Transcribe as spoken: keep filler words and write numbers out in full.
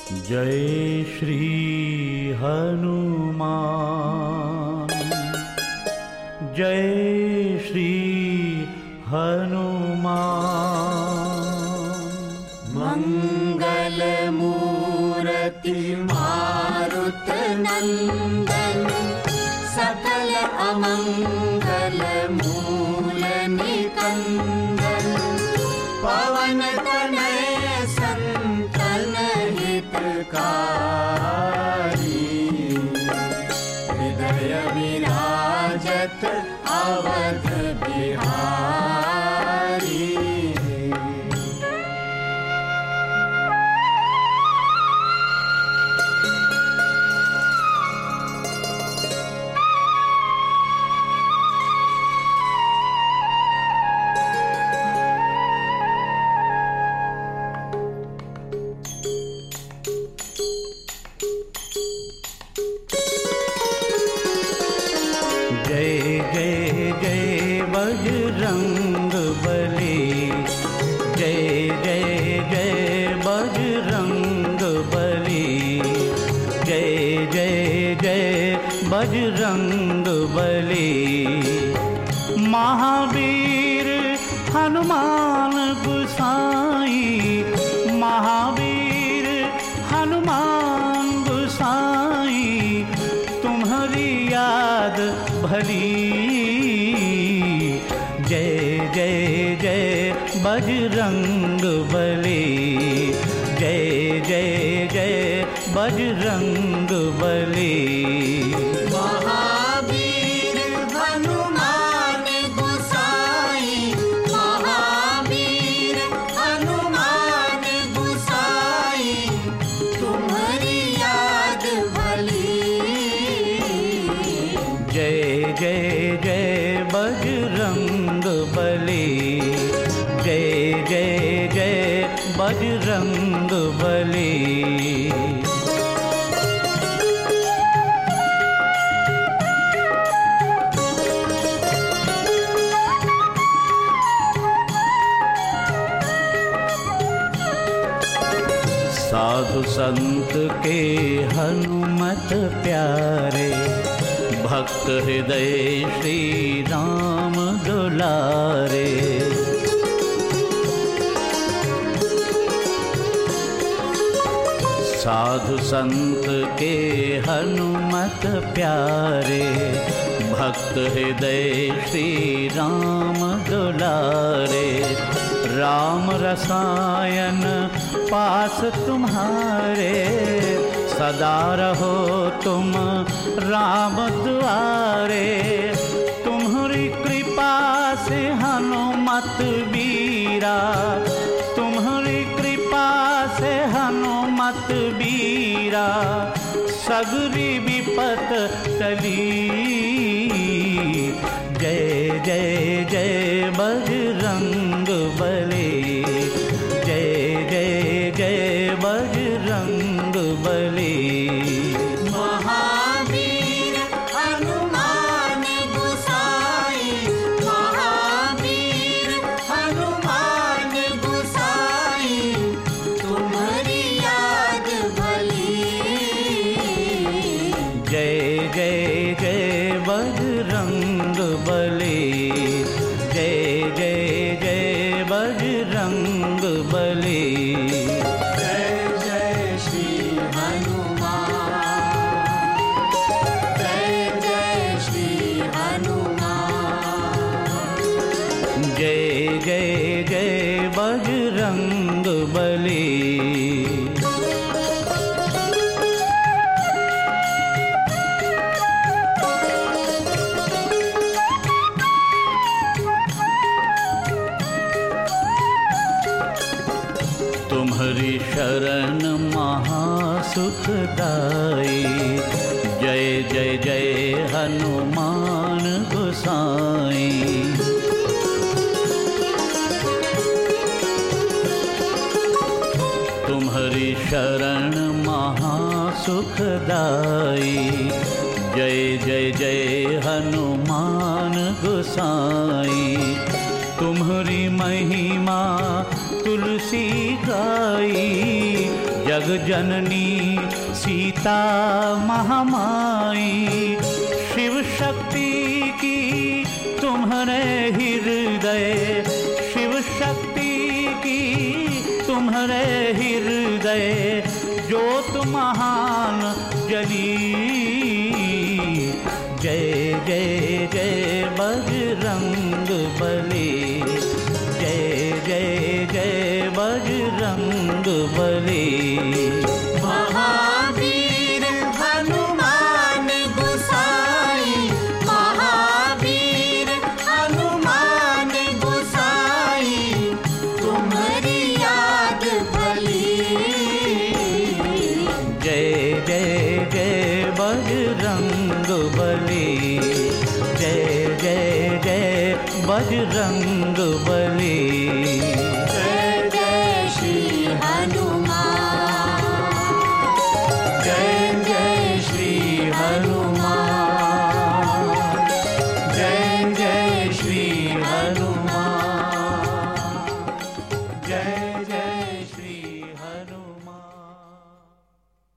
जय श्री हनुमान, जय श्री हनुमान। मंगल मूर्ति मारुत नंदन, सकल अमंगल मूल निकंदन। पवन तनय संतन हितकारी, हृदय विराजत अवध बिहारी। जय जय जय बजरंग बली, जय जय जय बजरंग बली, जय जय जय बजरंग बली। महावीर हनुमान गोसाई, महावीर हनुमान गोसाई, तुम्हारी याद भली। जय जय जय बजरंग बली, जय जय जय बजरंग बली। महावीर हनुमान गोसाई, महावीर हनुमान गोसाई, तुम्हारी याद भली। जय जय जय बजरंग बली, जय जय जय बजरंग बली। साधु संत के हनुमत प्यारे, भक्त हृदय श्री राम दुलारे। साधु संत के हनुमत प्यारे, भक्त हृदय श्री राम दुलारे। राम रसायन पास तुम्हारे, सदा रहो तुम राम दुआरे। तुम्हारी कृपा से हनुमत बीरा, तुम्हारी कृपा से हनुमत बीरा, सगरी विपत टली। जय जय जय बजरंग बली, जय जय जय बजरंग बली। महावीर हनुमान गोसाई, महावीर हनुमान गोसाई, तुम्हारी याद भली। जय जय जय बजरंग बली, जय जय जय बजरंग बली। जय जय श्री हनुमान, जय जय श्री हनुमान। जय जय जय बजरंग बली। तुम्हारी शरण महासुखदाई, जय जय जय हनुमान गोसाई। तुम्हारी शरण महासुखदाई, जय जय जय हनुमान गोसाई। तुम्हारी महिमा तुलसी गाई, जग जग जननी सीता महामाई, शिव शक्ति की तुम्हारे हृदय, शिव शक्ति की तुम्हारे हृदय ज्योत महान जली। जय जय जय बजरंग बली, जय जय जय बजरंग बली। महावीर हनुमान गोसाई, महावीर हनुमान गोसाई, तुम्हारी याद भली। जय जय जय बजरंग बली, जय जय जय बजरंग बली। जय जय श्री हनुमान, जय जय श्री हनुमान, जय जय श्री